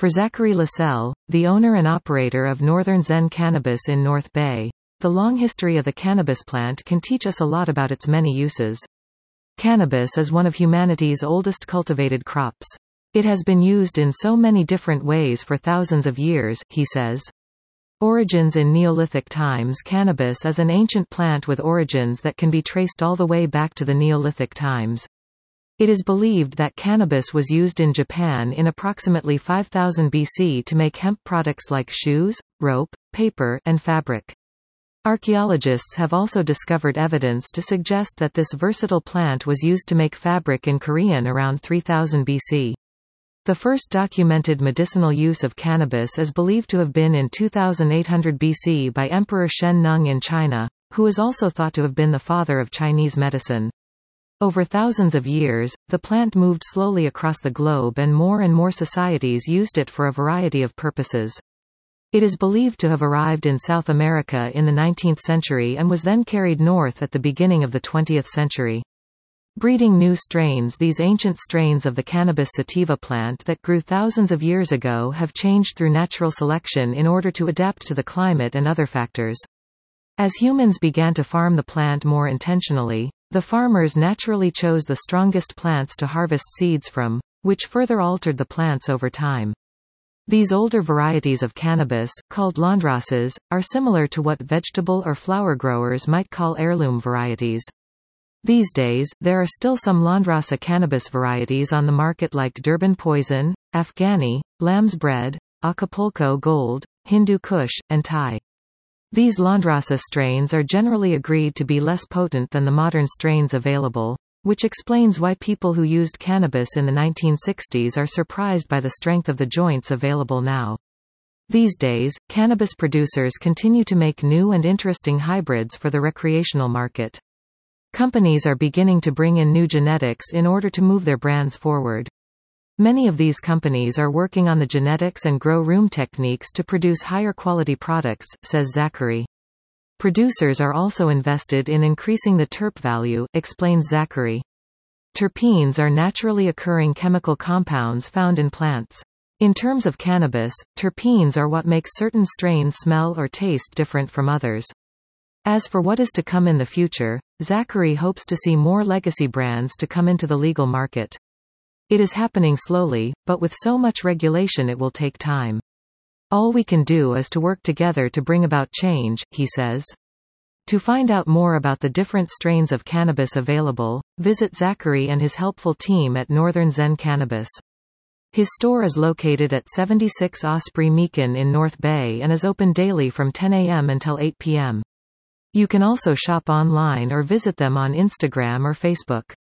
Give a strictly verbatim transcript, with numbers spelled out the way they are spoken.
For Zachary Lascelles, the owner and operator of Northern Zen Cannabis in North Bay, the long history of the cannabis plant can teach us a lot about its many uses. Cannabis is one of humanity's oldest cultivated crops. It has been used in so many different ways for thousands of years, he says. Origins in Neolithic times. Cannabis is an ancient plant with origins that can be traced all the way back to the Neolithic times. It is believed that cannabis was used in Japan in approximately five thousand B C to make hemp products like shoes, rope, paper, and fabric. Archaeologists have also discovered evidence to suggest that this versatile plant was used to make fabric in Korean around three thousand B C. The first documented medicinal use of cannabis is believed to have been in two thousand eight hundred B C by Emperor Shen Nung in China, who is also thought to have been the father of Chinese medicine. Over thousands of years, the plant moved slowly across the globe and more and more societies used it for a variety of purposes. It is believed to have arrived in South America in the nineteenth century and was then carried north at the beginning of the twentieth century. Breeding new strains. These ancient strains of the cannabis sativa plant that grew thousands of years ago have changed through natural selection in order to adapt to the climate and other factors. As humans began to farm the plant more intentionally, the farmers naturally chose the strongest plants to harvest seeds from, which further altered the plants over time. These older varieties of cannabis, called landraces, are similar to what vegetable or flower growers might call heirloom varieties. These days, there are still some Landrasa cannabis varieties on the market like Durban Poison, Afghani, Lamb's Bread, Acapulco Gold, Hindu Kush, and Thai. These Landrasa strains are generally agreed to be less potent than the modern strains available, which explains why people who used cannabis in the nineteen sixties are surprised by the strength of the joints available now. These days, cannabis producers continue to make new and interesting hybrids for the recreational market. Companies are beginning to bring in new genetics in order to move their brands forward. Many of these companies are working on the genetics and grow room techniques to produce higher quality products, says Zachary. Producers are also invested in increasing the terp value, explains Zachary. Terpenes are naturally occurring chemical compounds found in plants. In terms of cannabis, terpenes are what makes certain strains smell or taste different from others. As for what is to come in the future, Zachary hopes to see more legacy brands to come into the legal market. It is happening slowly, but with so much regulation it will take time. All we can do is to work together to bring about change, he says. To find out more about the different strains of cannabis available, visit Zachary and his helpful team at Northern Zen Cannabis. His store is located at seventy-six Osprey Meakin in North Bay and is open daily from ten a m until eight p m You can also shop online or visit them on Instagram or Facebook.